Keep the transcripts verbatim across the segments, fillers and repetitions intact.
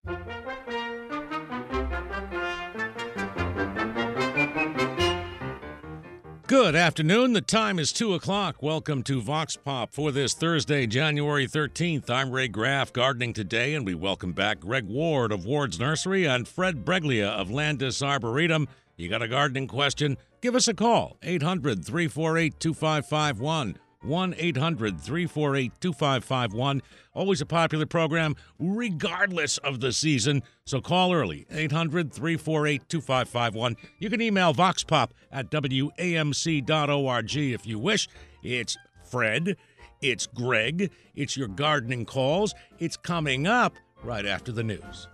Good afternoon. The time is two o'clock. Welcome to Vox Pop for this Thursday, January thirteenth. I'm Ray Graff, gardening today, and we welcome back Greg Ward of Ward's Nursery and Fred Breglia of Landis Arboretum. You got a gardening question? Give us a call, eight hundred, three four eight, two five five one, one eight hundred, three four eight, two five five one. Always a popular program, regardless of the season, so call early, eight hundred, three four eight, two five five one. You can email voxpop at W A M C dot org if you wish. It's Fred, it's Greg, it's your gardening calls. It's coming up right after the news.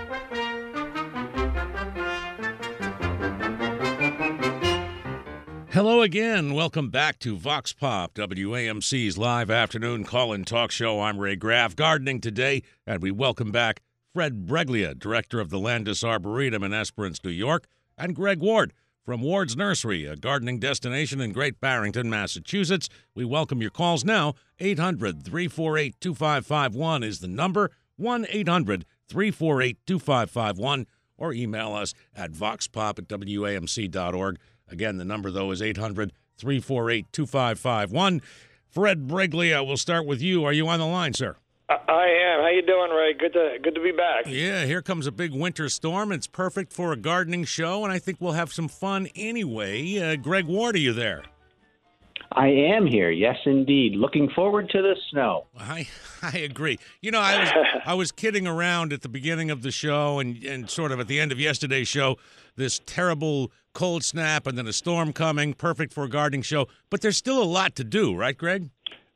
Hello again. Welcome back to Vox Pop, W A M C's live afternoon call-in talk show. I'm Ray Graff, gardening today, and we welcome back Fred Breglia, director of the Landis Arboretum in Esperance, New York, and Greg Ward from Ward's Nursery, a gardening destination in Great Barrington, Massachusetts. We welcome your calls now. eight hundred, three four eight, two five five one is the number, one eight hundred, three four eight, two five five one, or email us at voxpop at W A M C dot org. Again, the number, though, is eight hundred, three four eight, two five five one. Fred Breglia, we'll start with you. Are you on the line, sir? I am. How you doing, Ray? Good to good to be back. Yeah, here comes a big winter storm. It's perfect for a gardening show, and I think we'll have some fun anyway. Uh, Greg Ward, are you there? I am here, yes, indeed. Looking forward to the snow. I I agree. You know, I was I was kidding around at the beginning of the show and, and sort of at the end of yesterday's show, this terrible cold snap and then a storm coming, perfect for a gardening show. But there's still a lot to do, right, Greg?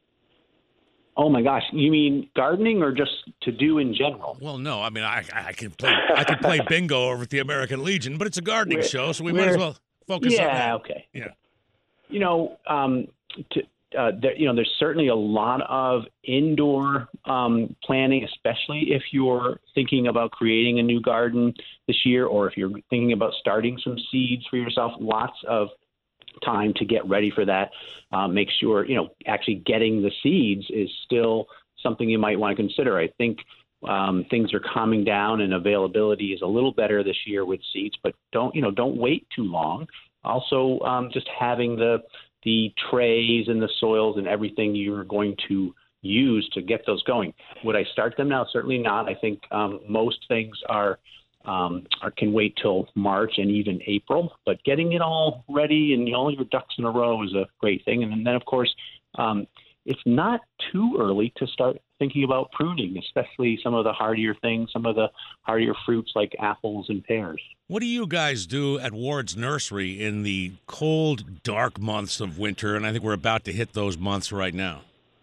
Oh my gosh, you mean gardening or just to do in general? Well, no, I mean I I can play I can play bingo over at the American Legion, but it's a gardening We're, show, so we might as well focus yeah, on that. Yeah, okay. Yeah. You know, um, to, uh, there, you know, there's certainly a lot of indoor um, planning, especially if you're thinking about creating a new garden this year, or if you're thinking about starting some seeds for yourself. Lots of time to get ready for that. Uh, make sure, you know, actually getting the seeds is still something you might want to consider. I think um, things are calming down and availability is a little better this year with seeds, but don't, you know, don't wait too long. Also, um, just having the the trays and the soils and everything you're going to use to get those going. Would I start them now? Certainly not. I think um, most things are, um, are can wait till March and even April. But getting it all ready and all your ducks in a row is a great thing. And then, of course, um, it's not too early to start thinking about pruning, especially some of the hardier things, some of the hardier fruits like apples and pears. What do you guys do at Ward's Nursery in the cold, dark months of winter? And I think we're about to hit those months right now.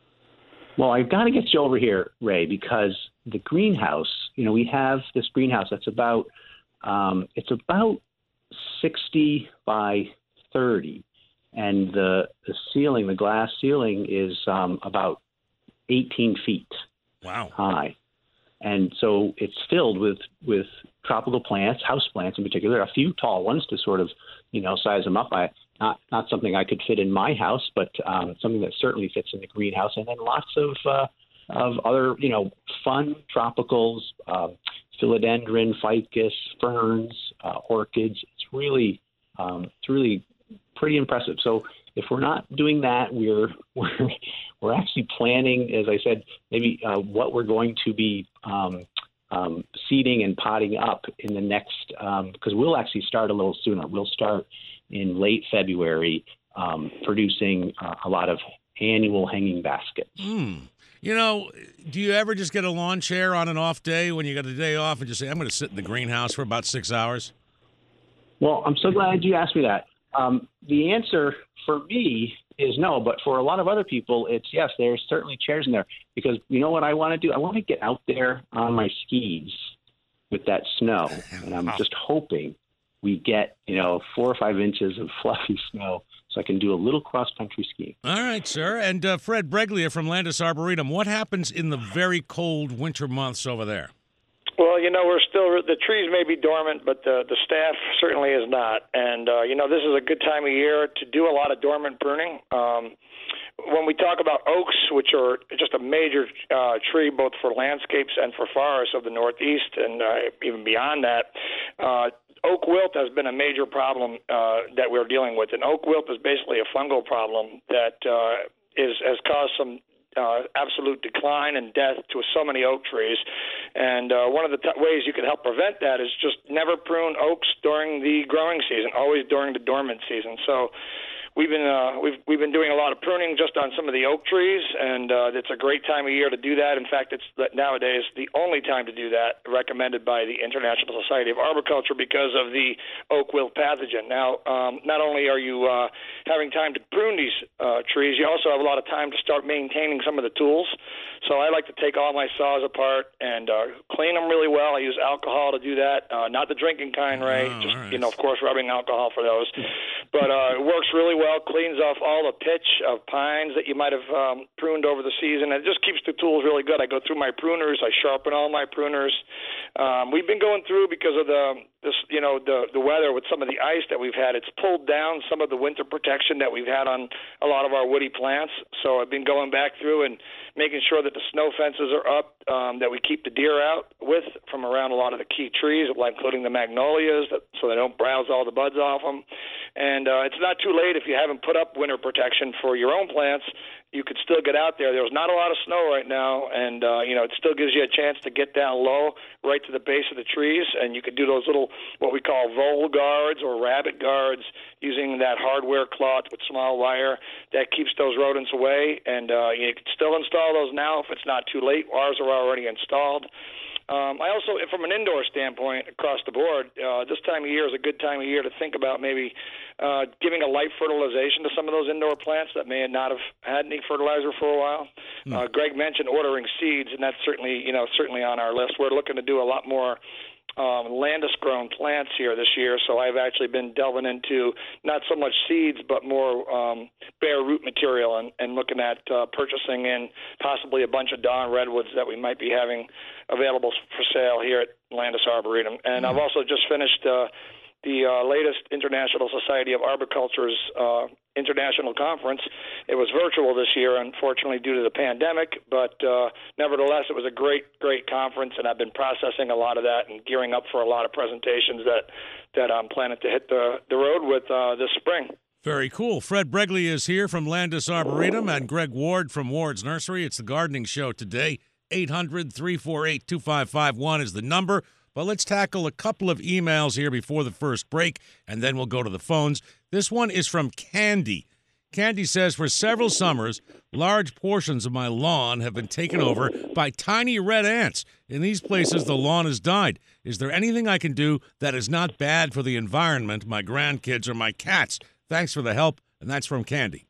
Well, I've got to get you over here, Ray, because the greenhouse, you know, we have this greenhouse that's about, um, it's about sixty by thirty. And the, the ceiling, the glass ceiling is um, about eighteen feet wow. high. And so it's filled with, with tropical plants, house plants in particular, a few tall ones to sort of, you know, size them up. I, not not something I could fit in my house, but um, something that certainly fits in the greenhouse. And then lots of uh, of other, you know, fun tropicals, uh, philodendron, ficus, ferns, uh, orchids. It's really um, it's really pretty impressive. So if we're not doing that, we're we're we're actually planning, as I said, maybe uh, what we're going to be um, um, seeding and potting up in the next, because um, we'll actually start a little sooner. We'll start in late February um, producing uh, a lot of annual hanging baskets. Mm. You know, do you ever just get a lawn chair on an off day when you got a day off and just say, I'm going to sit in the greenhouse for about six hours? Well, I'm so glad you asked me that. Um, the answer for me is no, but for a lot of other people, it's yes, there's certainly chairs in there because you know what I want to do? I want to get out there on my skis with that snow, and I'm just hoping we get, you know, four or five inches of fluffy snow so I can do a little cross-country skiing. All right, sir. And uh, Fred Breglia from Landis Arboretum, what happens in the very cold winter months over there? Well, you know, we're still, the trees may be dormant, but the, the staff certainly is not. And, uh, you know, this is a good time of year to do a lot of dormant pruning. Um, when we talk about oaks, which are just a major uh, tree both for landscapes and for forests of the Northeast and uh, even beyond that, uh, oak wilt has been a major problem uh, that we're dealing with. And oak wilt is basically a fungal problem that uh, is has caused some Uh, absolute decline and death to so many oak trees. And uh, one of the t- ways you can help prevent that is just never prune oaks during the growing season, always during the dormant season. So we've been uh, we've we've been doing a lot of pruning just on some of the oak trees, and uh, it's a great time of year to do that. In fact, it's nowadays the only time to do that, recommended by the International Society of Arboriculture because of the oak wilt pathogen. Now, um, not only are you uh, having time to prune these uh, trees, you also have a lot of time to start maintaining some of the tools. So I like to take all my saws apart and uh, clean them really well. I use alcohol to do that, uh, not the drinking kind, Ray. Oh, just right. you know, of course, rubbing alcohol for those. But uh, it works really well. Cleans off all the pitch of pines that you might have um, pruned over the season. It just keeps the tools really good. I go through my pruners. I sharpen all my pruners. Um, we've been going through because of the this, you know, the the weather with some of the ice that we've had. It's pulled down some of the winter protection that we've had on a lot of our woody plants. So I've been going back through and making sure that the snow fences are up, um, that we keep the deer out with from around a lot of the key trees, including the magnolias, that, so they don't browse all the buds off them. And uh, it's not too late if you haven't put up winter protection for your own plants. You could still get out there. There's not a lot of snow right now, and uh, you know it still gives you a chance to get down low, right to the base of the trees, and you could do those little what we call vole guards or rabbit guards using that hardware cloth with small wire that keeps those rodents away. And uh, you can still install those now if it's not too late. Ours are already installed. Um, I also, from an indoor standpoint, across the board, uh, this time of year is a good time of year to think about maybe uh, giving a light fertilization to some of those indoor plants that may not have had any fertilizer for a while. Mm. Uh, Greg mentioned ordering seeds, and that's certainly, you know, certainly on our list. We're looking to do a lot more Um, Landis-grown plants here this year, so I've actually been delving into not so much seeds, but more um, bare root material, and, and looking at uh, purchasing in possibly a bunch of Dawn redwoods that we might be having available for sale here at Landis Arboretum. And mm-hmm. I've also just finished uh, the uh, latest International Society of Arboriculture's uh, international conference. It was virtual this year, unfortunately, due to the pandemic, but uh, nevertheless, it was a great, great conference, and I've been processing a lot of that and gearing up for a lot of presentations that, that I'm planning to hit the, the road with uh, this spring. Very cool. Fred Bregley is here from Landis Arboretum and Greg Ward from Ward's Nursery. It's the gardening show today. eight hundred, three four eight, two five five one is the number. But let's tackle a couple of emails here before the first break, and then we'll go to the phones. This one is from Candy. Candy says, for several summers, large portions of my lawn have been taken over by tiny red ants. In these places, the lawn has died. Is there anything I can do that is not bad for the environment, my grandkids, or my cats? Thanks for the help, and that's from Candy.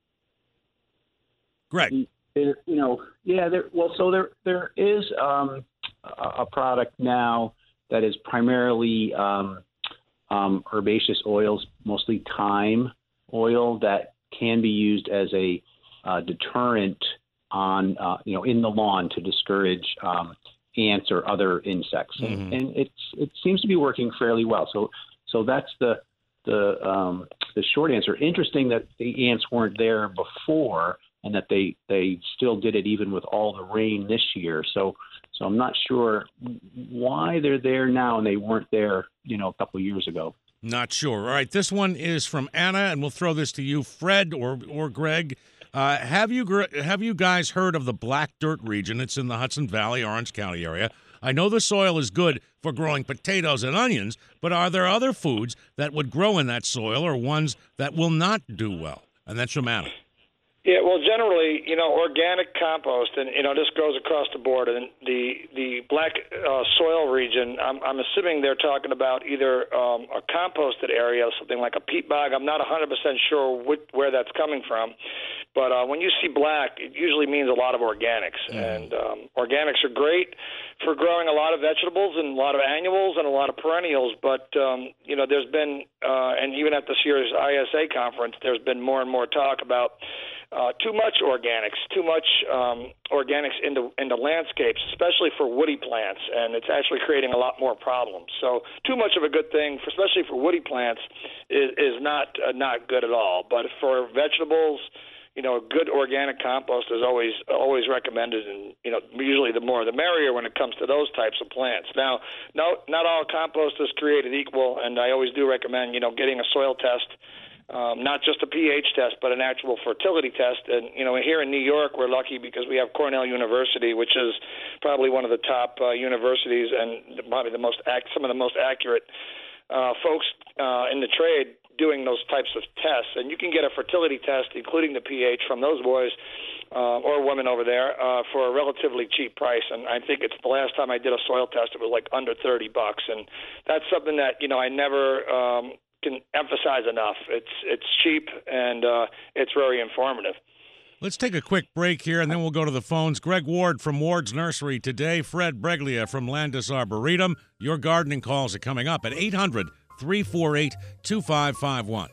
Greg. There, you know, yeah, there, well, so there there is um, a, a product now that is primarily um, um, herbaceous oils, mostly thyme oil, that can be used as a uh, deterrent on, uh, you know, in the lawn to discourage um, ants or other insects, mm-hmm. and, and it's it seems to be working fairly well. So, so that's the the um, the short answer. Interesting that the ants weren't there before, and that they, they still did it even with all the rain this year. So so I'm not sure why they're there now and they weren't there, you know, a couple of years ago. Not sure. All right, this one is from Anna, and we'll throw this to you, Fred or or Greg. Uh, have you have you guys heard of the Black Dirt region? It's in the Hudson Valley, Orange County area. I know the soil is good for growing potatoes and onions, but are there other foods that would grow in that soil or ones that will not do well? And that's from Anna. Yeah, well, generally, you know, organic compost, and you know, this goes across the board. And the the black uh, soil region, I'm, I'm assuming they're talking about either um, a composted area, something like a peat bog. I'm not one hundred percent sure which, where that's coming from, but uh, when you see black, it usually means a lot of organics, mm. and um, organics are great for growing a lot of vegetables and a lot of annuals and a lot of perennials. But um, you know, there's been, uh, and even at this year's I S A conference, there's been more and more talk about Uh, too much organics, too much um, organics into into landscapes, especially for woody plants, and it's actually creating a lot more problems. So, too much of a good thing, for, especially for woody plants, is, is not uh, not good at all. But for vegetables, you know, good organic compost is always always recommended, and you know, usually the more the merrier when it comes to those types of plants. Now, no, not all compost is created equal, and I always do recommend, you know, getting a soil test. Um, not just a pH test, but an actual fertility test. And, you know, here in New York, we're lucky because we have Cornell University, which is probably one of the top uh, universities and probably the most ac- some of the most accurate uh, folks uh, in the trade doing those types of tests. And you can get a fertility test, including the pH, from those boys uh, or women over there uh, for a relatively cheap price. And I think it's the last time I did a soil test, it was like under thirty bucks. And that's something that, you know, I never um, – can emphasize enough. It's it's cheap and uh, it's very informative. Let's take a quick break here, and then we'll go to the phones. Greg Ward from Ward's Nursery today. Fred Breglia from Landis Arboretum. Your gardening calls are coming up at eight hundred, three four eight, two five five one.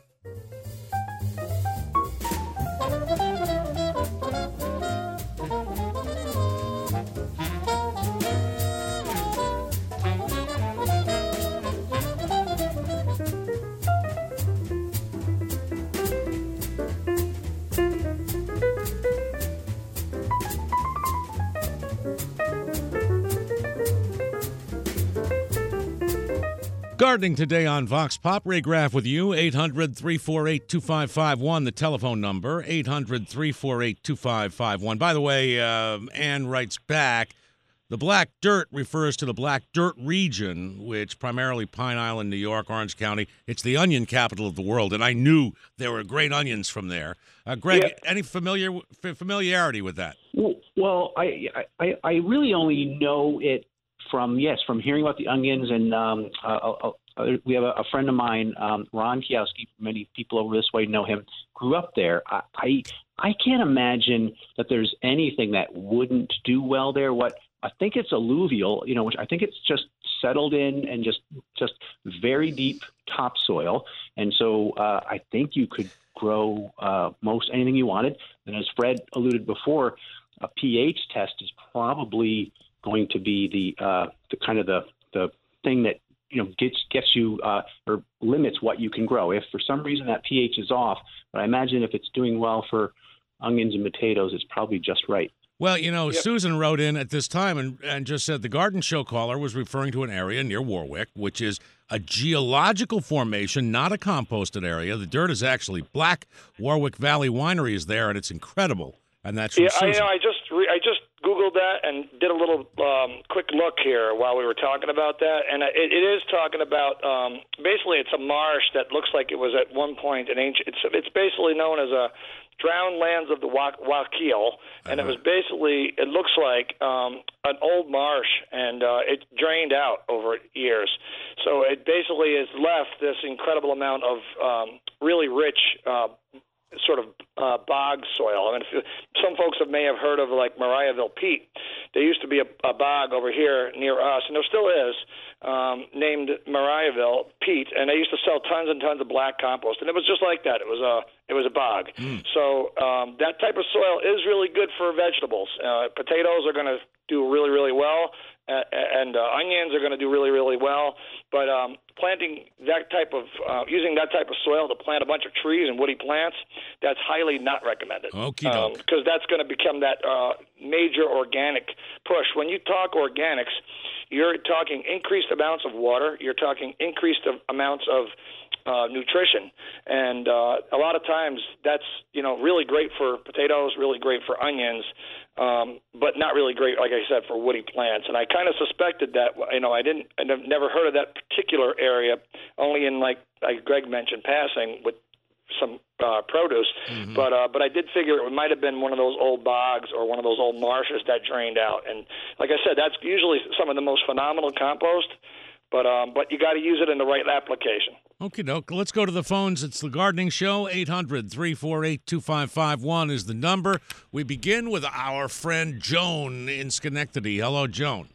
Gardening today on Vox Pop. Ray Graff with you, eight hundred, three four eight, two five five one, the telephone number, eight hundred, three four eight, two five five one. By the way, uh, Ann writes back, the black dirt refers to the black dirt region, which primarily Pine Island, New York, Orange County. It's the onion capital of the world, and I knew there were great onions from there. Uh, Greg, yeah. any familiar familiarity with that? Well, I, I, I really only know it From yes, from hearing about the onions, and um, uh, uh, we have a, a friend of mine, um, Ron Kiowski. Many people over this way know him. Grew up there. I, I I can't imagine that there's anything that wouldn't do well there. What I think it's alluvial, you know, which I think it's just settled in and just just very deep topsoil, and so uh, I think you could grow uh, most anything you wanted. And as Fred alluded before, a pH test is probably going to be the uh, the kind of the the thing that you know gets gets you uh, or limits what you can grow. If for some reason that pH is off, but I imagine if it's doing well for onions and potatoes, it's probably just right. Well, you know, yep. Susan wrote in at this time and, and just said the garden show caller was referring to an area near Warwick, which is a geological formation, not a composted area. The dirt is actually black. Warwick Valley Winery is there, and it's incredible. And that's from yeah. Susan. I, you know, I just re- I just Googled that and did a little um, quick look here while we were talking about that, and it, it is talking about um, basically it's a marsh that looks like it was at one point an ancient. It's it's basically known as a drowned lands of the Wacheel, and uh-huh. it was basically it looks like um, an old marsh, and uh, it drained out over years. So it basically has left this incredible amount of um, really rich. Uh, sort of uh, bog soil. I mean, if you, some folks have, may have heard of like Mariahville peat. There used to be a, a bog over here near us, and there still is, um, named Mariahville peat, and they used to sell tons and tons of black compost, and it was just like that. It was a it was a bog. Mm. So um, that type of soil is really good for vegetables. Uh, potatoes are going to do really, really well, uh, and uh, onions are going to do really, really well. But um, planting that type of, uh, using that type of soil to plant a bunch of trees and woody plants, that's highly not recommended. Okay, because um, that's going to become that uh, major organic push. When you talk organics, you're talking increased amounts of water. You're talking increased of amounts of uh, nutrition, and uh, a lot of times that's you know really great for potatoes, really great for onions, um, but not really great, like I said, for woody plants. And I kind of suspected that. You know, I didn't, I never heard of that particular area, only in like like Greg mentioned, passing with some uh, produce. Mm-hmm. But uh, but I did figure it might have been one of those old bogs or one of those old marshes that drained out. And like I said, that's usually some of the most phenomenal compost. But um, but you got to use it in the right application. Okay, doke. Let's go to the phones. It's the Gardening Show. eight hundred, three four eight, two five five one is the number. We begin with our friend Joan in Schenectady. Hello, Joan.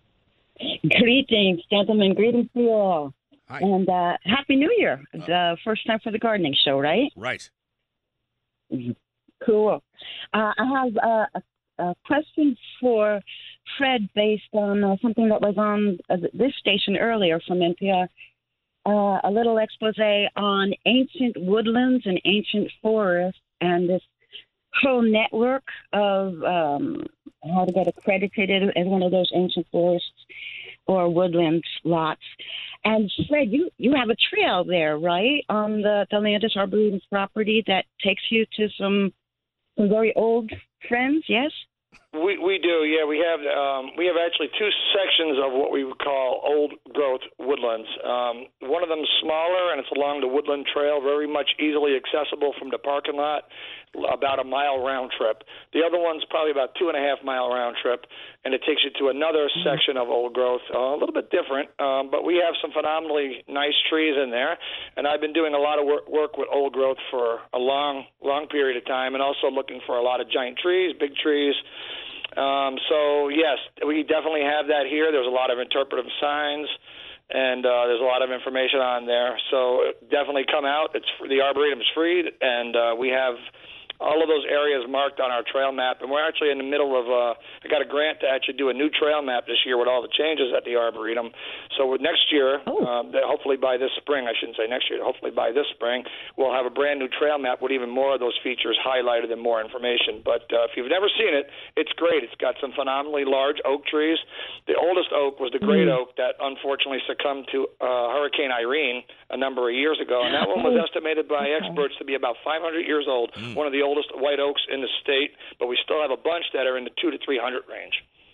Greetings, gentlemen. Greetings to you all. Hi. And uh, Happy New Year. It's uh, first time for the Gardening Show, right? Right. Cool. Uh, I have uh, a, a question for Fred based on uh, something that was on uh, this station earlier from N P R. Uh, a little expose on ancient woodlands and ancient forests and this whole network of um, how to get accredited as one of those ancient forests or woodland lots. And Fred, you, you have a trail there, right, on the, the Landis Arboretum's property that takes you to some, some very old friends, yes? We we do, yeah. We have um, we have actually two sections of what we would call old growth woodlands. Um, one of them is smaller, and it's along the Woodland Trail, very much easily accessible from the parking lot, about a mile round trip. The other one's probably about two and a half mile round trip, and it takes you to another section of old growth, uh, a little bit different, um, but we have some phenomenally nice trees in there. And I've been doing a lot of work, work with old growth for a long, long period of time, and also looking for a lot of giant trees, big trees. Um, so, yes, we definitely have that here. There's a lot of interpretive signs, and uh, there's a lot of information on there. So definitely come out. It's the Arboretum is free, and uh, we have all of those areas marked on our trail map. And we're actually in the middle of uh, – I got a grant to actually do a new trail map this year with all the changes at the Arboretum. So with next year, oh. uh, hopefully by this spring – I shouldn't say next year. Hopefully by this spring, we'll have a brand-new trail map with even more of those features highlighted and more information. But uh, if you've never seen it, it's great. It's got some phenomenally large oak trees. The oldest oak was the great mm. oak that unfortunately succumbed to uh, Hurricane Irene a number of years ago, and that one was estimated by experts to be about five hundred years old, mm. one of the oldest white oaks in the state, but we still have a bunch that are in the two to three hundred range.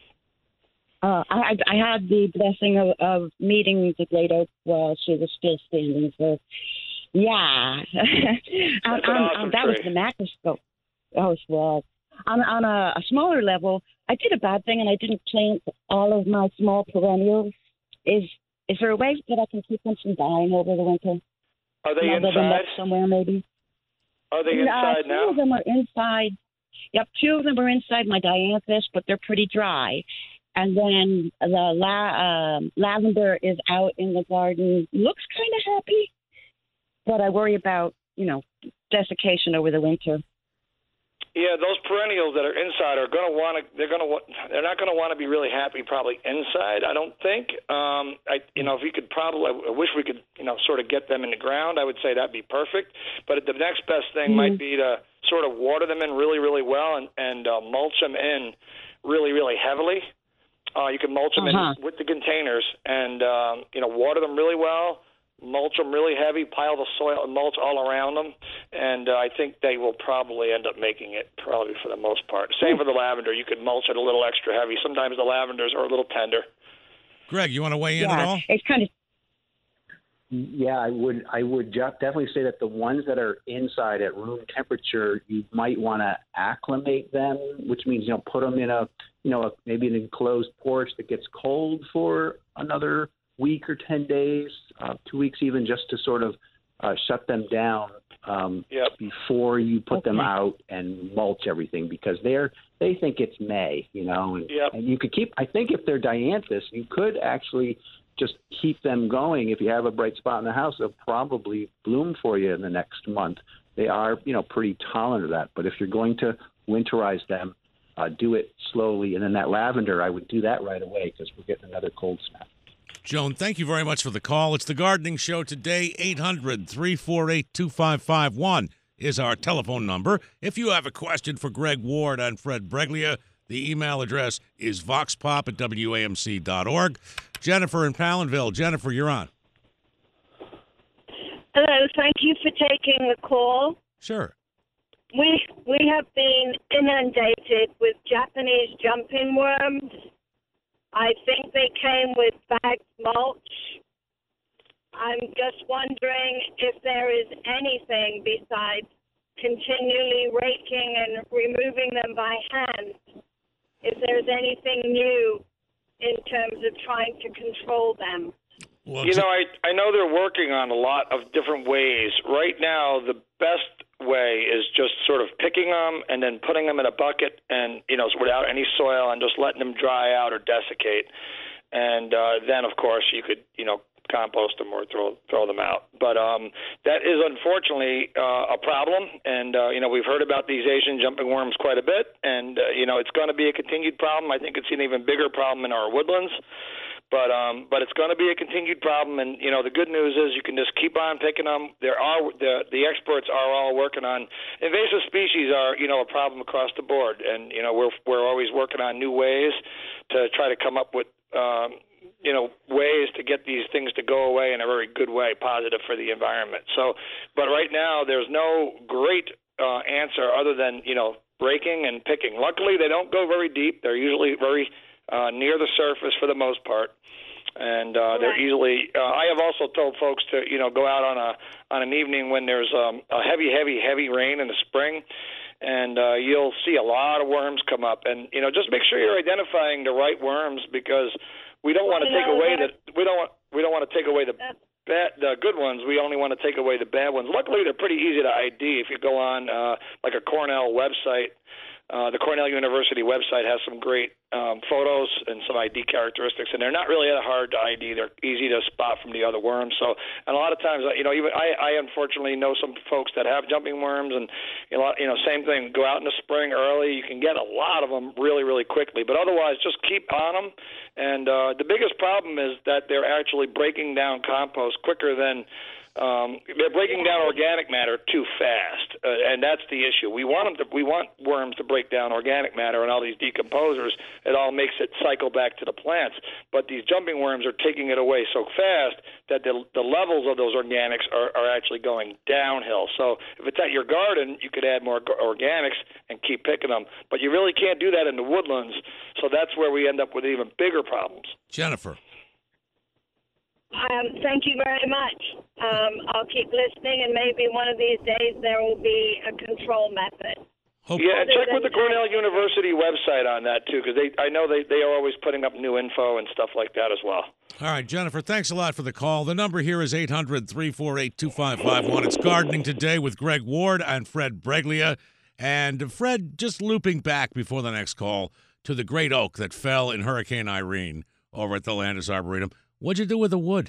Uh, I, I had the blessing of, of meeting the great oak while she was still standing. So, yeah, That's an on, awesome on, that tree. was the macroscope. Oh, it was. On, on a, a smaller level, I did a bad thing, and I didn't plant all of my small perennials. Is is there a way that I can keep them from dying over the winter? Are they Another inside? somewhere, maybe. Are they Uh, inside two now? of them are inside. Yep, two of them are inside my dianthus, but they're pretty dry. And then the la- um lavender is out in the garden. Looks kind of happy, but I worry about, you know, desiccation over the winter. Yeah, those perennials that are inside are going to want to. They're going to. They're not going to want to be really happy probably inside. I don't think. Um, I, you know, if you could probably. I wish we could, you know, sort of get them in the ground. I would say that'd be perfect. But the next best thing mm-hmm. might be to sort of water them in really, really well and and uh, mulch them in really, really heavily. Uh, you can mulch them uh-huh. in with the containers and um, you know, water them really well. Mulch them really heavy, pile the soil and mulch all around them, and uh, I think they will probably end up making it, probably for the most part. Same for the lavender. You could mulch it a little extra heavy. Sometimes the lavenders are a little tender. Greg, you want to weigh in yeah, at all? It's kind of. Yeah, I would. I would definitely say that the ones that are inside at room temperature, you might want to acclimate them, which means, you know, put them in a, you know, a, maybe an enclosed porch that gets cold for another week or ten days, uh, two weeks even, just to sort of uh, shut them down um, yep. before you put okay. them out and mulch everything, because they're they think it's May, you know, and, yep. and you could keep. I think if they're dianthus, you could actually just keep them going. If you have a bright spot in the house, they'll probably bloom for you in the next month. They are, you know, pretty tolerant of that. But if you're going to winterize them, uh, do it slowly. And then that lavender, I would do that right away because we're getting another cold snap. Joan, thank you very much for the call. It's the Gardening Show today. eight hundred, three four eight, two five five one is our telephone number. If you have a question for Greg Ward and Fred Breglia, the email address is voxpop at W A M C dot org. Jennifer in Palinville. Jennifer, you're on. Hello. Thank you for taking the call. Sure. We we have been inundated with Japanese jumping worms. I think they came with bagged mulch. I'm just wondering if there is anything besides continually raking and removing them by hand, if there's anything new in terms of trying to control them. Well, you know, I, I know they're working on a lot of different ways. Right now, the best way is just sort of picking them and then putting them in a bucket and, you know, without any soil and just letting them dry out or desiccate. And uh, then, of course, you could, you know, compost them or throw throw them out. But um, that is unfortunately uh, a problem. And, uh, you know, we've heard about these Asian jumping worms quite a bit. And, uh, you know, it's going to be a continued problem. I think it's an even bigger problem in our woodlands. But um, but it's going to be a continued problem, and you know the good news is you can just keep on picking them. There are the the experts are all working on invasive species are you know a problem across the board, and you know we're we're always working on new ways to try to come up with um, you know ways to get these things to go away in a very good way, positive for the environment. So, but right now there's no great uh, answer other than you know breaking and picking. Luckily, they don't go very deep. They're usually very uh, near the surface for the most part. And uh, they're easily. Uh, I have also told folks to, you know, go out on a on an evening when there's um, a heavy, heavy, heavy rain in the spring, and uh, you'll see a lot of worms come up. And you know, just make sure you're identifying the right worms because we don't want to take away the we don't want we don't want to take away the bad, the good ones. We only want to take away the bad ones. Luckily, they're pretty easy to I D. If you go on uh, like a Cornell website. Uh, the Cornell University website has some great um, photos and some I D characteristics, and they're not really that hard to I D. They're easy to spot from the other worms. So, and a lot of times, you know, even I, I unfortunately know some folks that have jumping worms, and you know, you know, same thing. Go out in the spring early. You can get a lot of them really, really quickly. But otherwise, just keep on them. And uh, the biggest problem is that they're actually breaking down compost quicker than. Um, they're breaking down organic matter too fast, uh, and that's the issue. We want them to, we want worms to break down organic matter and all these decomposers. It all makes it cycle back to the plants. But these jumping worms are taking it away so fast that the, the levels of those organics are, are actually going downhill. So if it's at your garden, you could add more organics and keep picking them. But you really can't do that in the woodlands. So that's where we end up with even bigger problems. Jennifer. Um, thank you very much. Um, I'll keep listening, and maybe one of these days there will be a control method. Hope yeah, and check than, with the Cornell University website on that, too, because they I know they, they are always putting up new info and stuff like that as well. All right, Jennifer, thanks a lot for the call. The number here is eight hundred, three four eight, two five five one. It's Gardening Today with Greg Ward and Fred Breglia. And Fred, just looping back before the next call to the great oak that fell in Hurricane Irene over at the Landis Arboretum. What'd you do with the wood?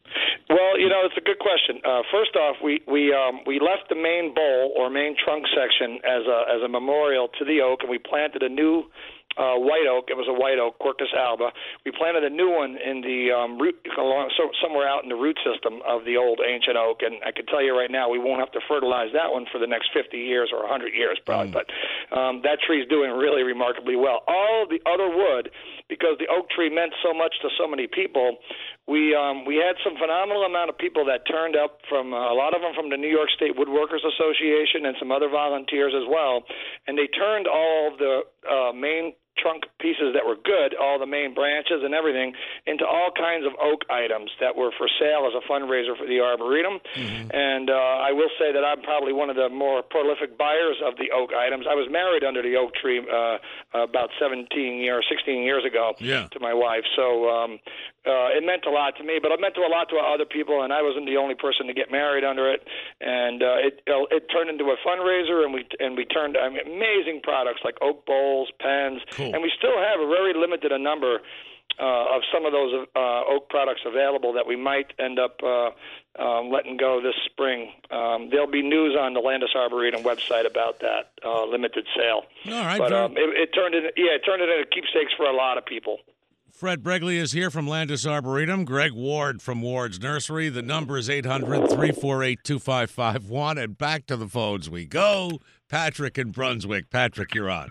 Well, you know, it's a good question. Uh, first off, we we um, we left the main bowl or main trunk section as a as a memorial to the oak, and we planted a new uh, white oak. It was a white oak, Quercus alba. We planted a new one in the um, root, along, so, somewhere out in the root system of the old ancient oak. And I can tell you right now, we won't have to fertilize that one for the next fifty years or one hundred years, probably. Mm. But um, that tree's doing really remarkably well. All of the other wood, because the oak tree meant so much to so many people, we um, we had some phenomenal amount of people that turned up from uh, a lot of them from the New York State Woodworkers Association and some other volunteers as well, and they turned all of the uh, main trunk pieces that were good, all the main branches and everything, into all kinds of oak items that were for sale as a fundraiser for the Arboretum. Mm-hmm. And uh, I will say that I'm probably one of the more prolific buyers of the oak items. I was married under the oak tree uh, about seventeen years, sixteen years ago yeah. to my wife. So um, uh, it meant a lot to me, but it meant to a lot to other people, and I wasn't the only person to get married under it. And uh, it it turned into a fundraiser, and we and we turned I mean, amazing products like oak bowls, pens. Cool. And we still have a very limited a number uh, of some of those uh, oak products available that we might end up uh, um, letting go this spring. Um, there'll be news on the Landis Arboretum website about that uh, limited sale. All right, but um, it, it turned in, yeah, it turned it into keepsakes for a lot of people. Fred Breglia is here from Landis Arboretum. Greg Ward from Ward's Nursery. The number is eight hundred, three four eight, two five five one. And back to the phones we go. Patrick in Brunswick. Patrick, you're on.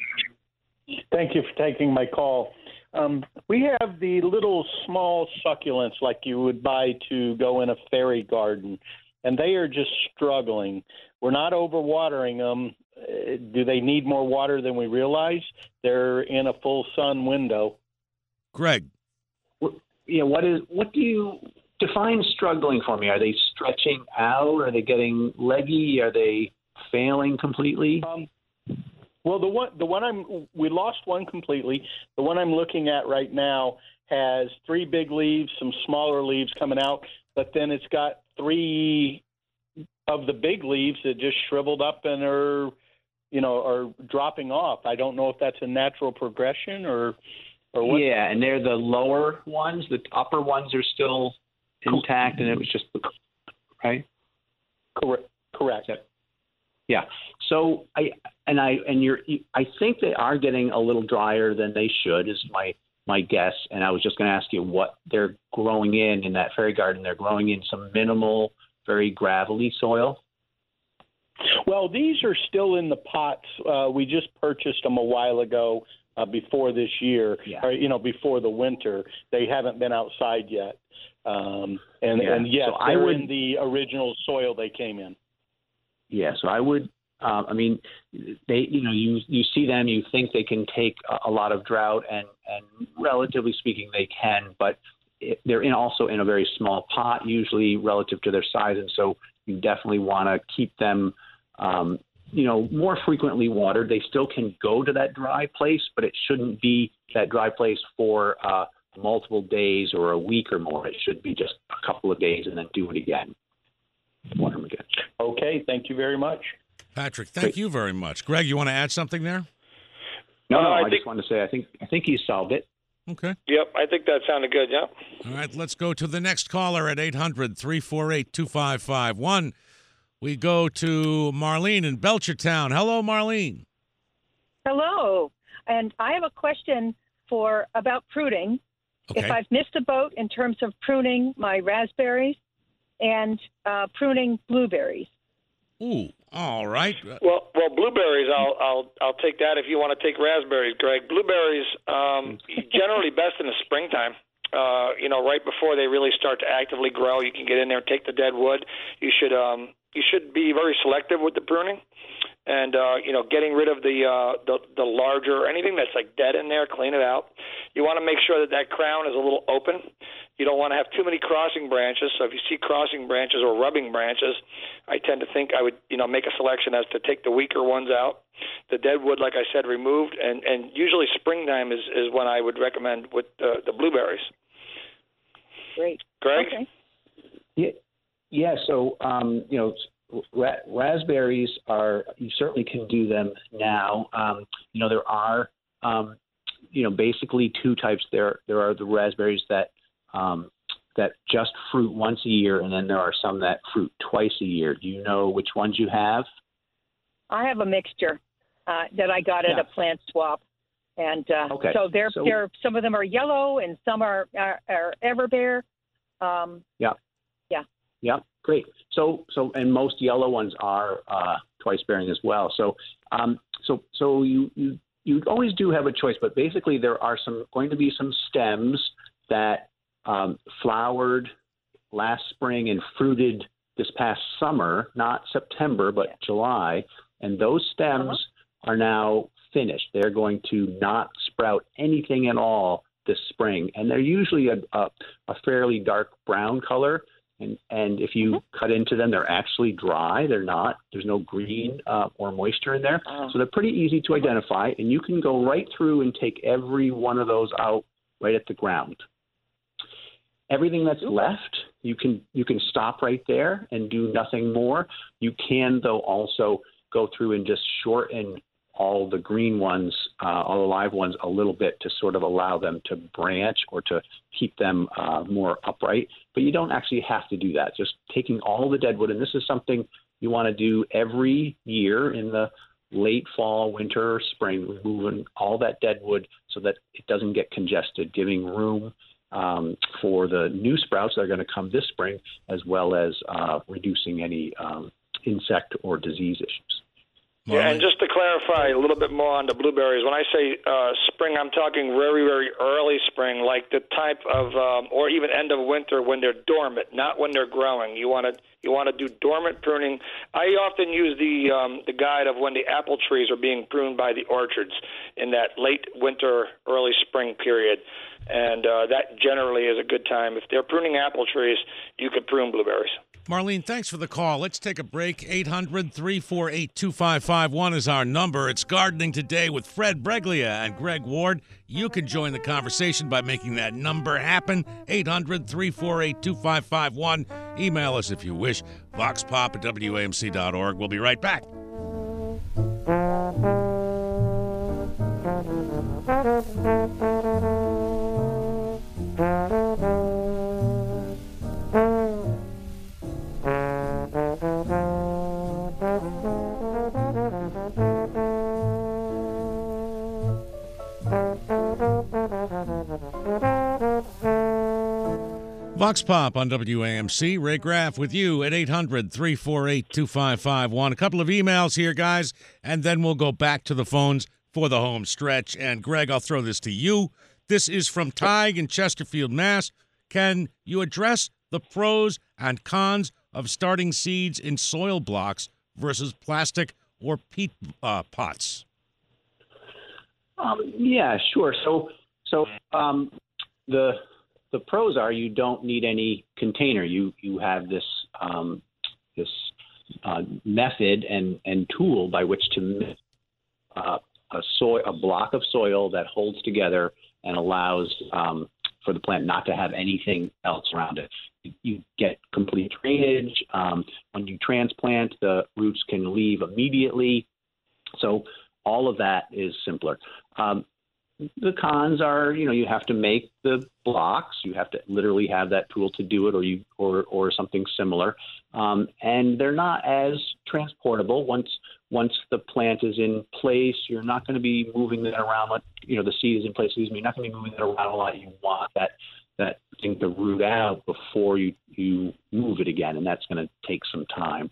Thank you for taking my call. Um, we have the little small succulents like you would buy to go in a fairy garden, and they are just struggling. We're not overwatering them. Uh, do they need more water than we realize? They're in a full sun window. Greg. What, yeah, what is what do you define struggling for me? Are they stretching out? Are they getting leggy? Are they failing completely? Um, Well, the one the one I'm we lost one completely. The one I'm looking at right now has three big leaves, some smaller leaves coming out, but then it's got three of the big leaves that just shriveled up and are, you know, are dropping off. I don't know if that's a natural progression or or what. Yeah, and they're the lower ones. The upper ones are still intact, and it was just the right. Correct. Correct. Yeah. So I and I and you're I think they are getting a little drier than they should. Is my my guess. And I was just going to ask you what they're growing in in that fairy garden. They're growing in some minimal, very gravelly soil. Well, these are still in the pots. Uh, we just purchased them a while ago uh, before this year, Yeah. or, you know, before the winter. They haven't been outside yet. Um, and, Yeah. and yes, So I they're would- in the original soil they came in. Yeah, so I would. Um, I mean, they. You know, you you see them, you think they can take a, a lot of drought, and and relatively speaking, they can. But it, they're in also in a very small pot, usually relative to their size, and so you definitely want to keep them, um, you know, more frequently watered. They still can go to that dry place, but it shouldn't be that dry place for uh, multiple days or a week or more. It should be just a couple of days, and then do it again. Water them again. Okay, thank you very much. Patrick, thank you very much. Greg, you want to add something there? No, no, Uh, I I, think- just wanted to say I think I think he solved it. Okay. Yep, I think that sounded good. Yeah. All right, let's go to the next caller at eight hundred, three four eight, two five five one. We go to Marlene in Belchertown. Hello, Marlene. Hello, and I have a question for about pruning. Okay. If I've missed a boat in terms of pruning my raspberries and uh, pruning blueberries. Ooh, all right. Uh, Well, well, blueberries. I'll, I'll, I'll take that. If you want to take raspberries, Greg. Blueberries, um, generally best in the springtime. Uh, you know, right before they really start to actively grow, you can get in there and take the dead wood. You should, um, you should be very selective with the pruning, and uh, you know, getting rid of the, uh, the the larger anything that's like dead in there. Clean it out. You want to make sure that that crown is a little open. You don't want to have too many crossing branches. So if you see crossing branches or rubbing branches, I tend to think I would, you know, make a selection as to take the weaker ones out. The dead wood, like I said, removed, and, and usually springtime is, is when I would recommend with the, the blueberries. Great. Greg? Okay. Yeah, yeah. So um, you know, ra- raspberries are you certainly can do them now. Um, you know, there are um, you know basically two types. There there are the raspberries that um, that just fruit once a year, and then there are some that fruit twice a year. Do you know which ones you have? I have a mixture uh, that I got at Yeah. a plant swap, and uh, Okay. so they're So- they're some of them are yellow and some are are, are everbear. Um, Yeah, great. So, so, and most yellow ones are uh, twice bearing as well. So, um, so, so you, you, you always do have a choice, but basically there are some going to be some stems that um, flowered last spring and fruited this past summer, not September, but Yeah. July, and those stems Uh-huh. are now finished. They're going to not sprout anything at all this spring, and they're usually a, a, a fairly dark brown color. And, and if you Mm-hmm. cut into them, they're actually dry. They're not. There's no green uh, or moisture in there. Oh. So they're pretty easy to identify. And you can go right through and take every one of those out right at the ground. Everything that's left, you can you can stop right there and do nothing more. You can, though, also go through and just shorten all the green ones, uh, all the live ones, a little bit to sort of allow them to branch or to keep them uh, more upright. But you don't actually have to do that. Just taking all the dead wood, and this is something you want to do every year in the late fall, winter, or spring, removing all that dead wood so that it doesn't get congested, giving room um, for the new sprouts that are going to come this spring, as well as uh, reducing any um, insect or disease issues. Yeah, and Marlene? just to clarify a little bit more on the blueberries, when I say uh, spring, I'm talking very, very early spring, like the type of, um, or even end of winter when they're dormant, not when they're growing. You want to you want to do dormant pruning. I often use the um, the guide of when the apple trees are being pruned by the orchards in that late winter, early spring period, and uh, that generally is a good time. If they're pruning apple trees, you could prune blueberries. Marlene, thanks for the call. Let's take a break. eight hundred, three four eight, two five five one is our number. It's Gardening Today with Fred Breglia and Greg Ward. You can join the conversation by making that number happen. eight hundred, three four eight, two five five one. Email us if you wish. voxpop at W A M C dot org. We'll be right back. Vox Pop on W A M C. Ray Graff with you at eight hundred, three four eight, two five five one. A couple of emails here, guys, and then we'll go back to the phones for the home stretch. And, Greg, I'll throw this to you. This is from Tig in Chesterfield, Mass. Can you address the pros and cons of starting seeds in soil blocks versus plastic or peat uh, pots? Um, yeah, sure. So, so um, the the pros are you don't need any container. You you have this um, this uh, method and, and tool by which to mix uh, a soil a block of soil that holds together and allows um, for the plant not to have anything else around it. You get complete drainage. Um, when you transplant, the roots can leave immediately. So all of that is simpler. Um, the cons are, you know, you have to make the blocks. You have to literally have that tool to do it, or you or or something similar. Um, and they're not as transportable. Once once the plant is in place, you're not going to be moving that around. Like, you know, the seed is in place. Excuse me. You're not going to be moving that around a lot. You want that that thing to root out before you you move it again, and that's going to take some time.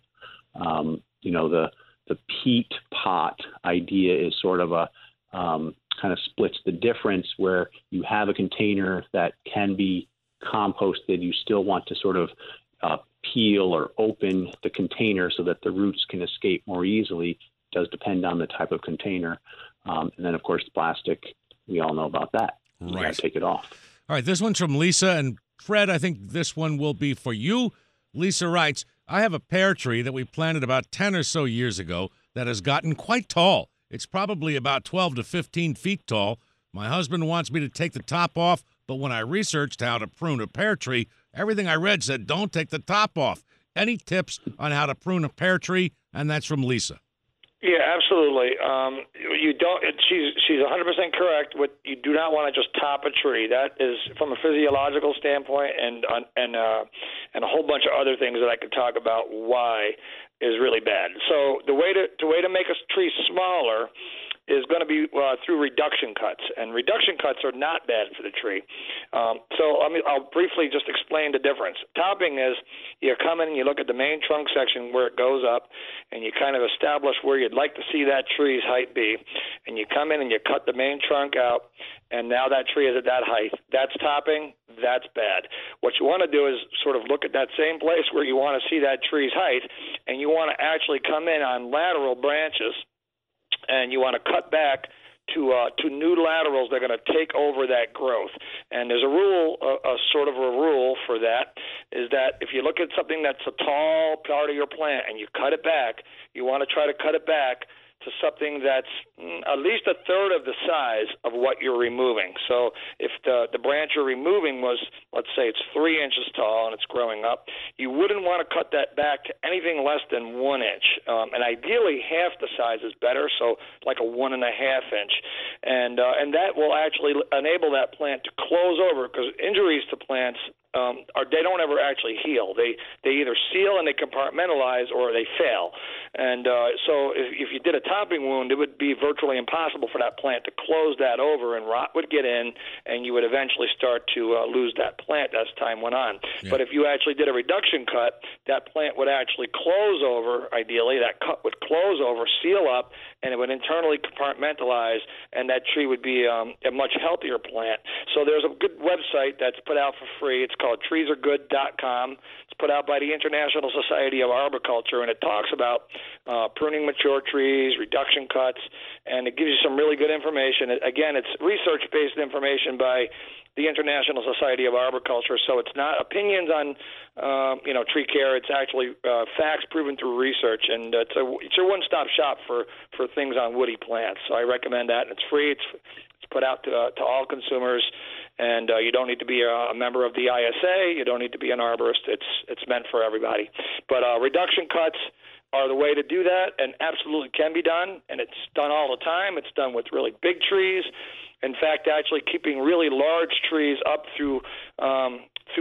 Um, you know, the the peat pot idea is sort of a um, kind of splits the difference, where you have a container that can be composted. You still want to sort of uh, peel or open the container so that the roots can escape more easily. It does depend on the type of container. Um, and then, of course, plastic, we all know about that. You Right. gotta take it off. All right, this one's from Lisa. And, Fred, I think this one will be for you. Lisa writes, I have a pear tree that we planted about ten or so years ago that has gotten quite tall. It's probably about twelve to fifteen feet tall. My husband wants me to take the top off, but when I researched how to prune a pear tree, everything I read said don't take the top off. Any tips on how to prune a pear tree? And that's from Lisa. Yeah, absolutely. Um, you don't. It, she's she's one hundred percent correct. What you do not want to just top a tree. That is from a physiological standpoint, and and uh, and a whole bunch of other things that I could talk about why is really bad. So the way to the way to make a tree smaller is going to be uh, through reduction cuts, and reduction cuts are not bad for the tree. Um, so I mean, I'll briefly just explain the difference. Topping is you come in and you look at the main trunk section where it goes up, and you kind of establish where you'd like to see that tree's height be, and you come in and you cut the main trunk out, and now that tree is at that height. That's topping. That's bad. What you want to do is sort of look at that same place where you want to see that tree's height, and you want to actually come in on lateral branches, and you want to cut back to uh, to new laterals that are going to take over that growth. And there's a rule, a, a sort of a rule for that, is that if you look at something that's a tall part of your plant and you cut it back, you want to try to cut it back to something that's mm, at least a third of the size of what you're removing. So if the the branch you're removing was, let's say it's three inches tall and it's growing up, you wouldn't want to cut that back to anything less than one inch. Um, and ideally, half the size is better, so like a one and a half inch. And uh, and that will actually enable that plant to close over, because injuries to plants Um, are they don't ever actually heal. They they either seal and they compartmentalize, or they fail. And uh, so if, if you did a topping wound, it would be virtually impossible for that plant to close that over, and rot would get in, and you would eventually start to uh, lose that plant as time went on. Yeah. But if you actually did a reduction cut, that plant would actually close over, ideally. That cut would close over, seal up, and it would internally compartmentalize, and that tree would be um, a much healthier plant. So there's a good website that's put out for free. It's called trees are good dot com. It's put out by the International Society of Arboriculture, and it talks about uh, pruning mature trees, reduction cuts, and it gives you some really good information. It, again, it's research-based information by the International Society of Arboriculture, so it's not opinions on uh, you know tree care. It's actually uh, facts proven through research, and it's a it's your one-stop shop for, for things on woody plants. So I recommend that, and it's free. It's it's put out to, uh, to all consumers. And uh, you don't need to be a, a member of the I S A. You don't need to be an arborist. It's it's meant for everybody. But uh, reduction cuts are the way to do that, and absolutely can be done. And it's done all the time. It's done with really big trees. In fact, actually keeping really large trees up through um, through storm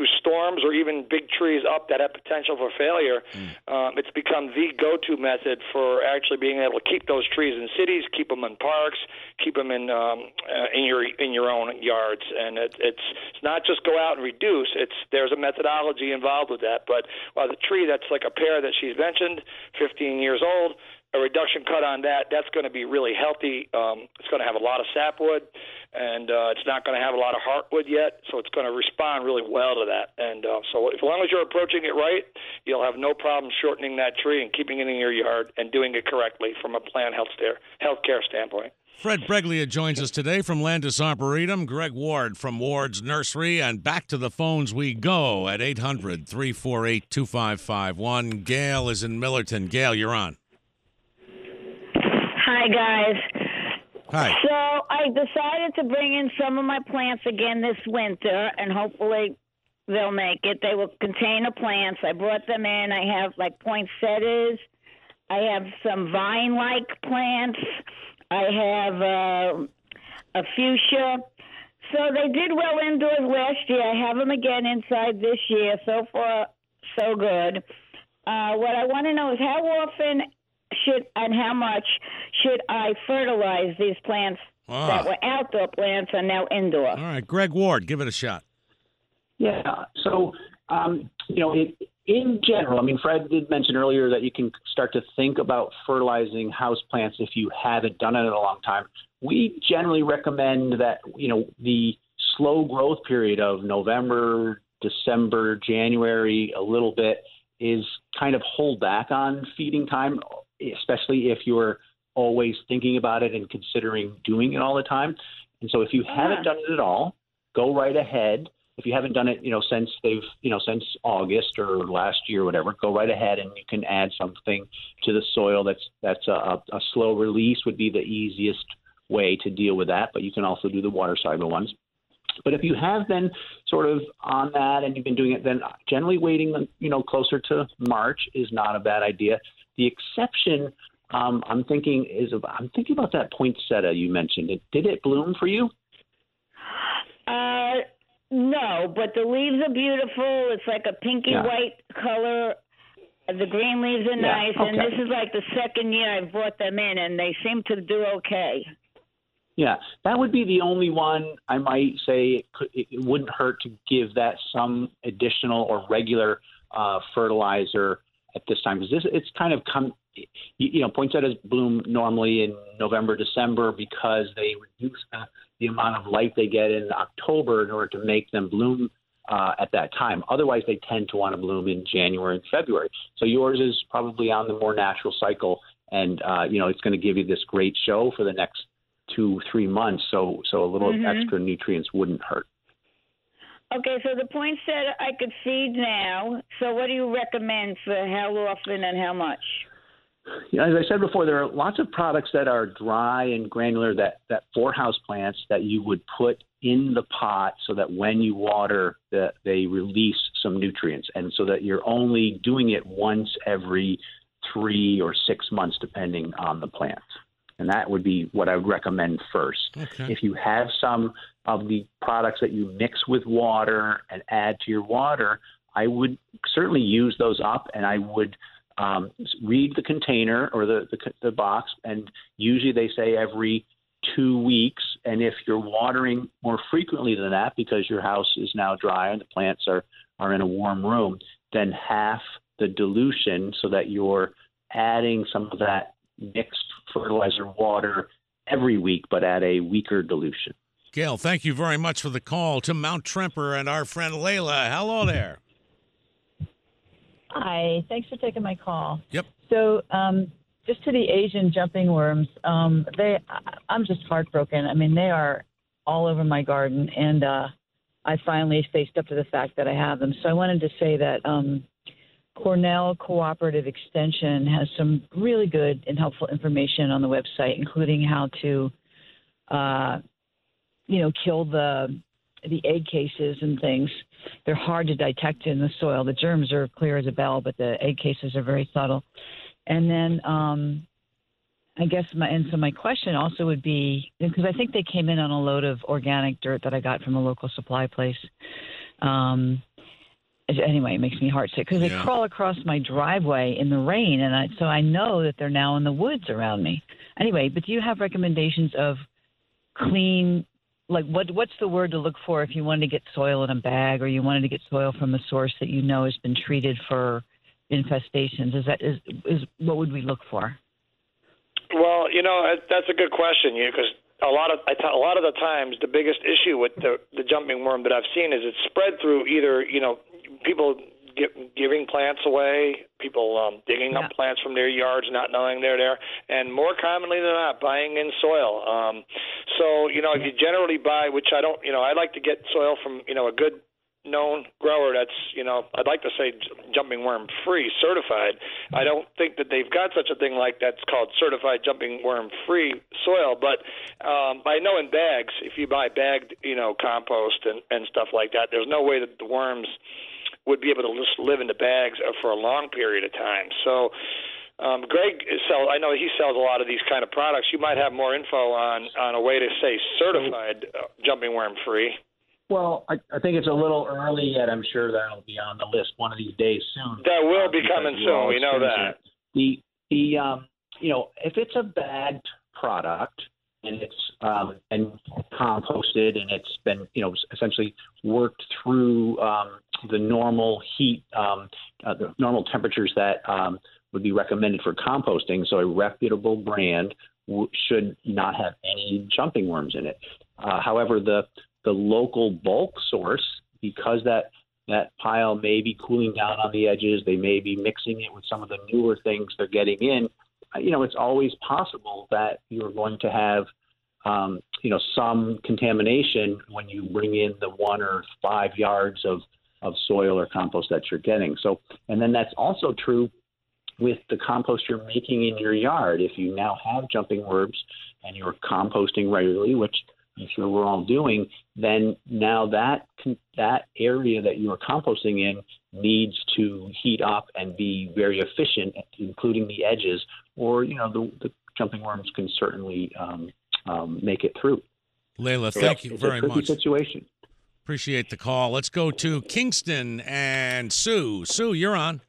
berms or even big trees up that have potential for failure, mm. um, it's become the go-to method for actually being able to keep those trees in cities, keep them in parks, keep them in um, uh, in your in your own yards. And it, it's it's not just go out and reduce. It's there's a methodology involved with that. But uh, the tree that's like a pear that she's mentioned, fifteen years old. A reduction cut on that, that's going to be really healthy. Um, it's going to have a lot of sapwood, and uh, it's not going to have a lot of heartwood yet, so it's going to respond really well to that. And uh, so as long as you're approaching it right, you'll have no problem shortening that tree and keeping it in your yard and doing it correctly from a plant health care standpoint. Fred Breglia joins us today from Landis Arboretum. Greg Ward from Ward's Nursery. And back to the phones we go at eight hundred, three four eight, two five five one. Gail is in Millerton. Gail, you're on. Hi, guys. Hi. So I decided to bring in some of my plants again this winter, and hopefully they'll make it. They were container plants. I brought them in. I have, like, poinsettias. I have some vine-like plants. I have uh, a fuchsia. So they did well indoors last year. I have them again inside this year. So far, so good. Uh, what I want to know is how often should and how much should I fertilize these plants ah. that were outdoor plants are now indoor? All right, Greg Ward, give it a shot. Yeah. So, um, you know, it, in general, I mean, Fred did mention earlier that you can start to think about fertilizing houseplants if you haven't done it in a long time. We generally recommend that, you know, the slow growth period of November, December, January, a little bit, is kind of hold back on feeding time, especially if you're always thinking about it and considering doing it all the time. And so if you haven't yeah. done it at all, go right ahead. If you haven't done it, you know, since they've, you know, since August or last year or whatever, go right ahead and you can add something to the soil. That's that's a, a slow release would be the easiest way to deal with that, but you can also do the water soluble ones. But if you have been sort of on that and you've been doing it, then generally waiting, you know, closer to March is not a bad idea. The exception um, I'm thinking is about, I'm thinking about that poinsettia you mentioned. It, did it bloom for you? Uh, no, but the leaves are beautiful. It's like a pinky yeah. white color. The green leaves are yeah, nice, okay. and this is like the second year I've brought them in, and they seem to do okay. Yeah, that would be the only one I might say it, could, it wouldn't hurt to give that some additional or regular uh, fertilizer at this time, because this it's kind of come, you, you know, poinsettias bloom normally in November, December because they reduce uh, the amount of light they get in October in order to make them bloom uh, at that time. Otherwise, they tend to want to bloom in January and February. So yours is probably on the more natural cycle, and uh, you know, it's going to give you this great show for the next two, three months. So, so a little mm-hmm. extra nutrients wouldn't hurt. Okay, so the poinsettia I could feed now. So what do you recommend for how often and how much? Yeah, as I said before, there are lots of products that are dry and granular that, that for house plants that you would put in the pot so that when you water, that they release some nutrients, and so that you're only doing it once every three or six months, depending on the plant. And that would be what I would recommend first. Okay. If you have some of the products that you mix with water and add to your water, I would certainly use those up, and I would um, read the container or the, the, the box, and usually they say every two weeks. And if you're watering more frequently than that because your house is now dry and the plants are, are in a warm room, then half the dilution so that you're adding some of that mixed fertilizer water every week, but at a weaker dilution. Gail, thank you very much for the call to Mount Tremper and our friend Layla. Hello there. Hi, thanks for taking my call. Yep. So um, just to the Asian jumping worms, um, they, I'm just heartbroken. I mean, they are all over my garden, and uh, I finally faced up to the fact that I have them. So I wanted to say that um, Cornell Cooperative Extension has some really good and helpful information on the website, including how to, uh, you know, kill the the egg cases and things. They're hard to detect in the soil. The germs are clear as a bell, but the egg cases are very subtle. And then um, I guess my and so my question also would be, because I think they came in on a load of organic dirt that I got from a local supply place. Um, anyway, it makes me heartsick because Yeah. they crawl across my driveway in the rain, and I, so I know that they're now in the woods around me. Anyway, but do you have recommendations of clean, like what what's the word to look for if you wanted to get soil in a bag or you wanted to get soil from a source that you know has been treated for infestations? Is that is is what would we look for? Well, you know, that's a good question, you because a lot of I t- a lot of the times the biggest issue with the the jumping worm that I've seen is it's spread through either you know people get, giving plants away, people um, digging Yeah. up plants from their yards, not knowing they're there, and more commonly than not, buying in soil. Um, so you know, if you generally buy, which I don't, you know, I like to get soil from you know a good known grower that's, you know, I'd like to say jumping worm free, certified. I don't think that they've got such a thing like that's called certified jumping worm free soil, but um, I know in bags, if you buy bagged, you know, compost and, and stuff like that, there's no way that the worms would be able to just live in the bags for a long period of time. So um, Greg sells, I know he sells a lot of these kind of products. You might have more info on, on a way to say certified uh, jumping worm free. Well, I, I think it's a little early yet. I'm sure that'll be on the list one of these days soon. That will uh, be coming because soon. we're We know that. The the um, you know, if it's a bagged product and it's um, been composted and it's been you know essentially worked through um, the normal heat, um, uh, the normal temperatures that um, would be recommended for composting, so a reputable brand w- should not have any jumping worms in it. Uh, however, the the local bulk source, because that that pile may be cooling down on the edges, they may be mixing it with some of the newer things they're getting in, you know, it's always possible that you're going to have, um, you know, some contamination when you bring in the one or five yards of, of soil or compost that you're getting. So, and then that's also true with the compost you're making in your yard. If you now have jumping worms and you're composting regularly, which I'm sure we're all doing, then now that that area that you're composting in needs to heat up and be very efficient, including the edges, or, you know, the, the jumping worms can certainly um, um, make it through. Layla, So thank you it's very a tricky much. situation. Appreciate the call. Let's go to Kingston and Sue. Sue, you're on.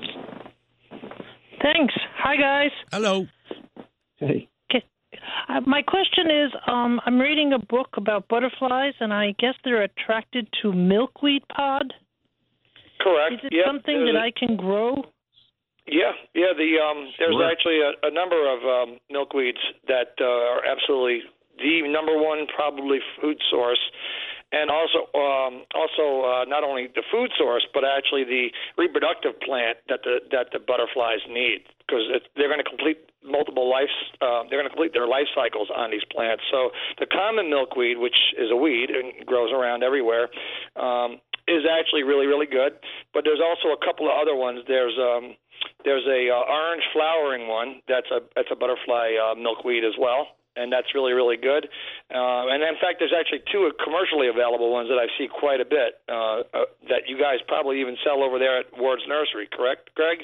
Thanks. Hi, guys. Hello. Hey. Uh, my question is, um, I'm reading a book about butterflies, and I guess they're attracted to milkweed pod. Correct. Is it yep. something There's that a- I can grow? Yeah, yeah. The um, there's Sure. actually a, a number of um, milkweeds that uh, are absolutely the number one probably food source, and also um, also uh, not only the food source, but actually the reproductive plant that the that the butterflies need, because they're going to complete multiple lives. Uh, they're going to complete their life cycles on these plants. So the common milkweed, which is a weed and grows around everywhere, um, is actually really really good. But there's also a couple of other ones. There's um, there's a uh, orange flowering one that's a that's a butterfly uh, milkweed as well, and that's really really good. Uh, and in fact, there's actually two commercially available ones that I see quite a bit uh, uh, that you guys probably even sell over there at Ward's Nursery. Correct, Greg?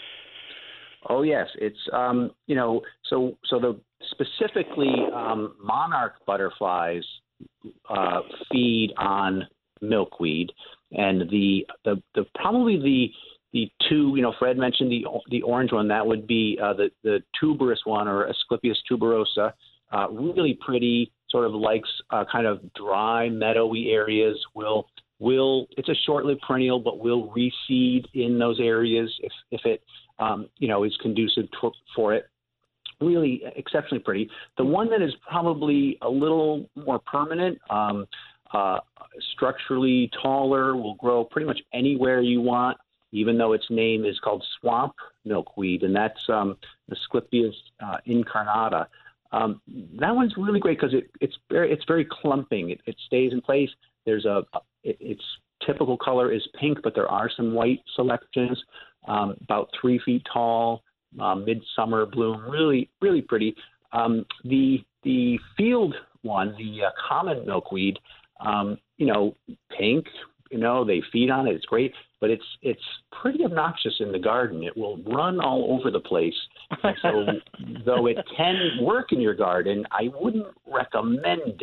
Oh yes, it's um, you know, so so the specifically um, monarch butterflies uh, feed on milkweed, and the the, the probably the the two, you know, Fred mentioned the the orange one. That would be uh, the the tuberous one, or Asclepias tuberosa. Uh, really pretty, sort of likes uh, kind of dry, meadowy areas. Will will it's a short-lived perennial, but will reseed in those areas if if it um, you know is conducive to, for it. Really exceptionally pretty. The one that is probably a little more permanent, um, uh, structurally taller, will grow pretty much anywhere you want, even though its name is called swamp milkweed, and that's um, Asclepias uh, incarnata. Um, that one's really great because it, it's very it's very clumping. It, it stays in place. There's a it, its typical color is pink, but there are some white selections. Um, about three feet tall, uh, midsummer bloom, really really pretty. Um, the the field one, the uh, common milkweed, um, you know, pink. You know, they feed on it. It's great, but it's it's pretty obnoxious in the garden. It will run all over the place. So, though it can work in your garden, I wouldn't recommend it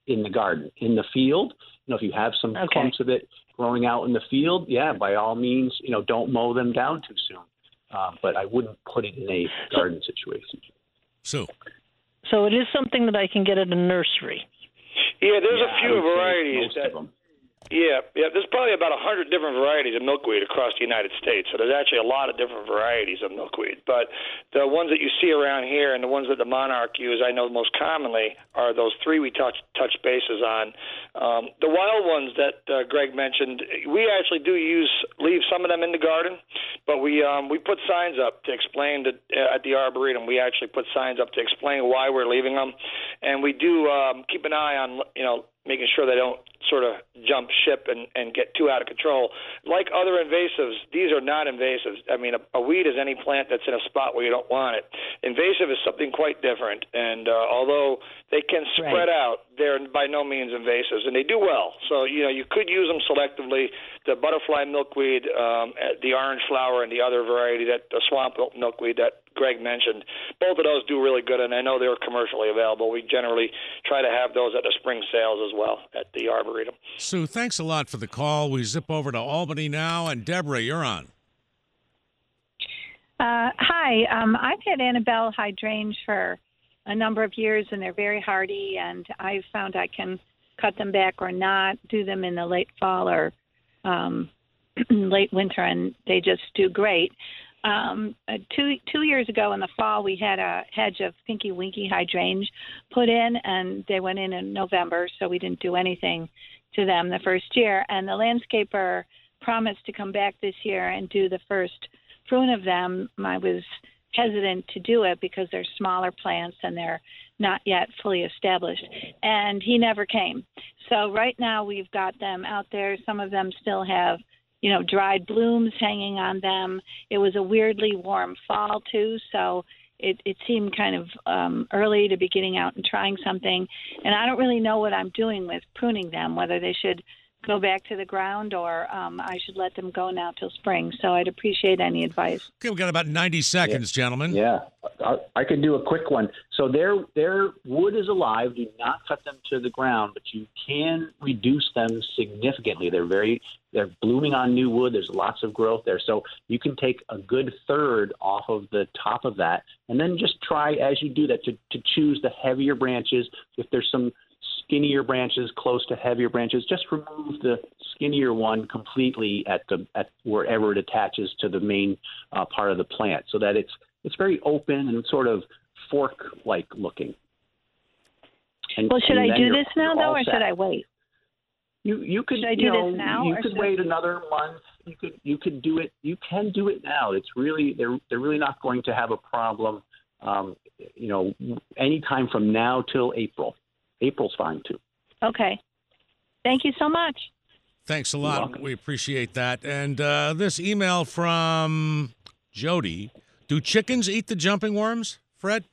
in the garden. In the field, you know, if you have some Okay. clumps of it growing out in the field, yeah, by all means, you know, don't mow them down too soon. Uh, but I wouldn't put it in a garden situation. So, So it is something that I can get at a nursery. Yeah, there's Yeah, a I few would say varieties most that. of them. Yeah, yeah. There's probably about a hundred different varieties of milkweed across the United States. So there's actually a lot of different varieties of milkweed. But the ones that you see around here and the ones that the Monarch use, I know most commonly, are those three we touch touch bases on. Um, the wild ones that uh, Greg mentioned, we actually do use leave some of them in the garden, but we um, we put signs up to explain to, uh, at the Arboretum. We actually put signs up to explain why we're leaving them, and we do um, keep an eye on you know. making sure they don't sort of jump ship and, and get too out of control. Like other invasives, these are not invasives. I mean, a, a weed is any plant that's in a spot where you don't want it. Invasive is something quite different, and uh, although they can spread Right. out, they're by no means invasives, and they do well. So, you know, you could use them selectively. The butterfly milkweed, um, the orange flower, and the other variety, that the swamp milkweed that Greg mentioned, both of those do really good, and I know they're commercially available. We generally try to have those at the spring sales as well at the Arboretum. Sue, thanks a lot for the call. We zip over to Albany now, and Deborah, you're on. Uh, hi, um, I've had Annabelle hydrangeas for a number of years, and they're very hardy, and I've found I can cut them back or not, do them in the late fall or um, late winter, and they just do great. Um, uh, two two years ago in the fall, we had a hedge of Pinky Winky hydrangea put in, and they went in in November, so we didn't do anything to them the first year. And the landscaper promised to come back this year and do the first prune of them. I was hesitant to do it because they're smaller plants and they're not yet fully established, and he never came. So right now we've got them out there. Some of them still have you know, dried blooms hanging on them. It was a weirdly warm fall, too, so it, it seemed kind of um, early to be getting out and trying something. And I don't really know what I'm doing with pruning them, whether they should go back to the ground or um, I should let them go now till spring. So I'd appreciate any advice. Okay, we've got about ninety seconds, Yeah. gentlemen. Yeah, I, I could do a quick one. So their their wood is alive. Do not cut them to the ground, but you can reduce them significantly. They're very they're blooming on new wood. There's lots of growth there, so you can take a good third off of the top of that, and then just try as you do that to to choose the heavier branches. If there's some skinnier branches close to heavier branches, just remove the skinnier one completely at the at wherever it attaches to the main uh, part of the plant, so that it's it's very open and sort of fork-like looking. And, Well, should and I then do you're- this now, you're all though, or set. should I wait? You you could Should I do you know, this now, You or could should I- wait another month. You could you could do it. You can do it now. It's really they're they're really not going to have a problem. Um, you know, anytime from now till April. April's fine too. Okay. Thank you so much. Thanks a You're lot. welcome. We appreciate that. And uh, this email from Jody. Do chickens eat the jumping worms, Fred?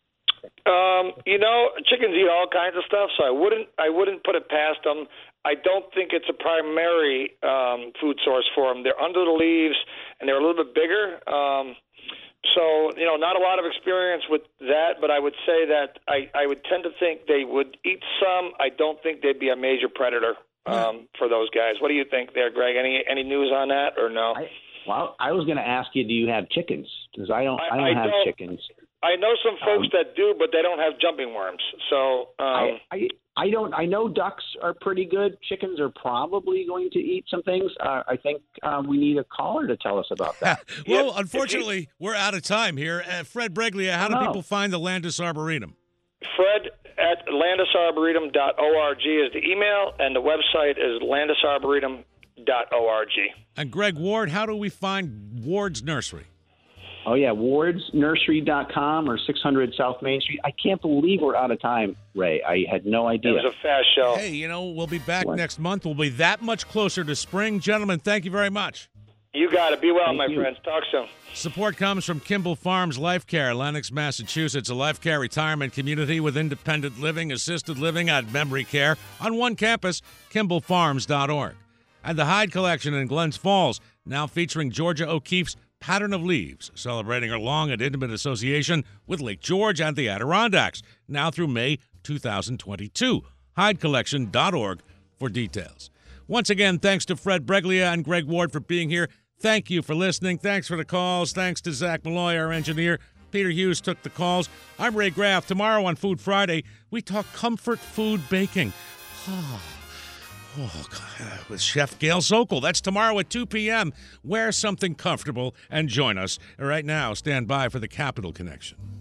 Um, you know, chickens eat all kinds of stuff, so I wouldn't I wouldn't put it past them. I don't think it's a primary um, food source for them. They're under the leaves, and they're a little bit bigger. Um, so, you know, not a lot of experience with that, but I would say that I, I would tend to think they would eat some. I don't think they'd be a major predator um, for those guys. What do you think there, Greg? Any any news on that or no? I, well, I was going to ask you, do you have chickens? Because I don't. I, I- don't I have don't. chickens. I know some folks Um, that do, but they don't have jumping worms. So, um, I, I I don't. I know ducks are pretty good. Chickens are probably going to eat some things. Uh, I think uh, we need a caller to tell us about that. well, Yep. unfortunately, we're out of time here. Uh, Fred Breglia, how do Oh, no. people find the Landis Arboretum? Fred at landis arboretum dot org is the email, and the website is landis arboretum dot org. And Greg Ward, how do we find Ward's Nursery? Oh, yeah, wards nursery dot com or six hundred South Main Street. I can't believe we're out of time, Ray. I had no It idea. was a fast show. Hey, you know, we'll be back What? next month. We'll be that much closer to spring. Gentlemen, thank you very much. You got it. Be well, Thank my you. friends. Talk soon. Support comes from Kimball Farms Life Care, Lenox, Massachusetts, a life care retirement community with independent living, assisted living, and memory care on one campus, kimball farms dot org. And the Hyde Collection in Glens Falls, now featuring Georgia O'Keeffe's Pattern of Leaves, celebrating her long and intimate association with Lake George and the Adirondacks, now through May two thousand twenty-two. hyde collection dot org for details. Once again, thanks to Fred Breglia and Greg Ward for being here. Thank you for listening. Thanks for the calls. Thanks to Zach Malloy, our engineer. Peter Hughes took the calls. I'm Ray Graff. Tomorrow on Food Friday, we talk comfort food baking. Oh, oh God, with Chef Gail Sokol. That's tomorrow at two p.m. Wear something comfortable and join us. Right now, stand by for the Capital Connection.